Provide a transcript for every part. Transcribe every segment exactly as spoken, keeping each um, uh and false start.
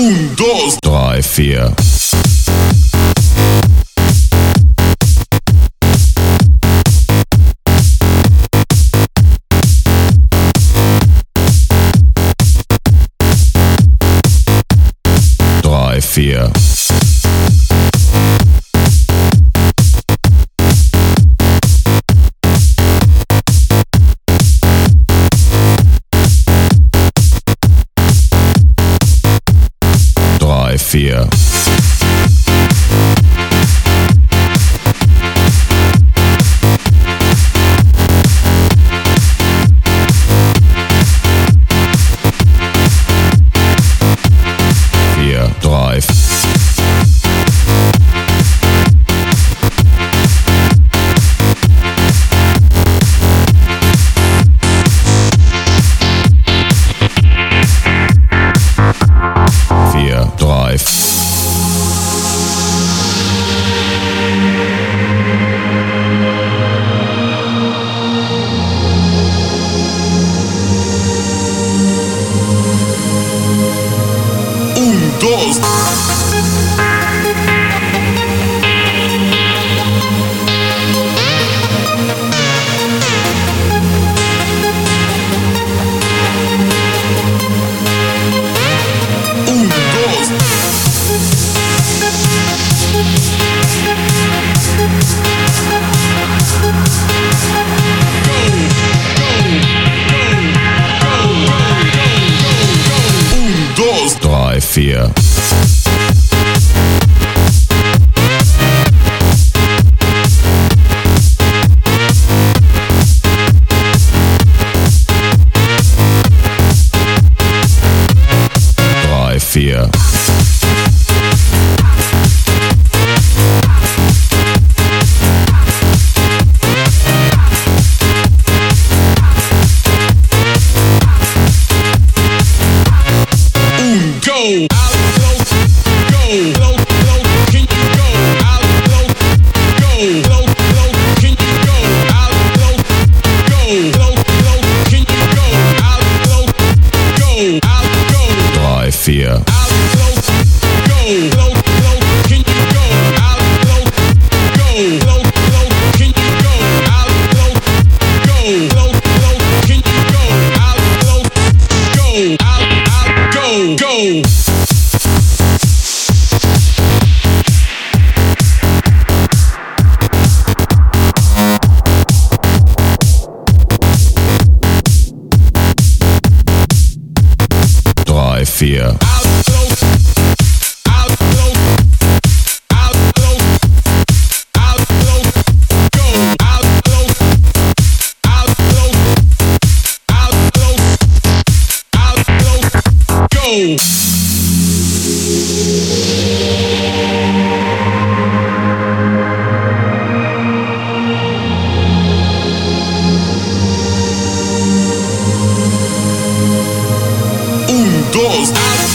Un, dos, drei, vier. Drei, vier. Drei, vier. Vier, drei. Vier, drei. Un, dos. Un, dos. Un, dos, drei, vier. Drei, vier. Go! Out low, go! Low, low, can you go? Out low, go! Low, low, can you go? Out low, go! Low, low, can you go? Out low, go! Out, go! Drei, vier. Out low, go! Low, low, can you go? Out low, go! Low, low, can you go? Out low, go! Low, low, can you go? Out low, go! Out, out, go! Go! Drei, vier. Un, dos,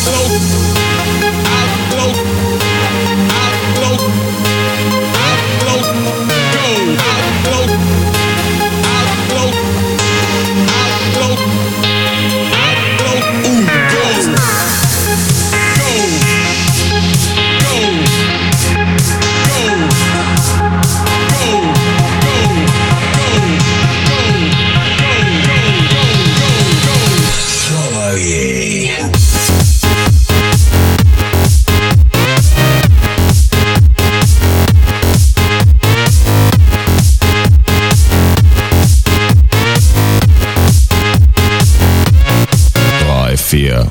vier.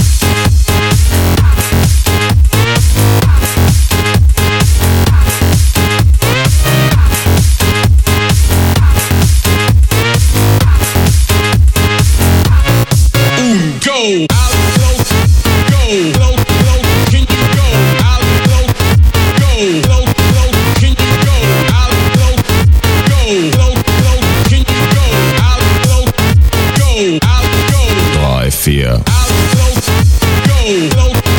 Un, go! Out low, go! Low, low, can you go? Out low, go! Low, low, can you go? Out low, go! Low, low, can you go? Out low, go! Out, go! Drei, vier. Out low, go! Low,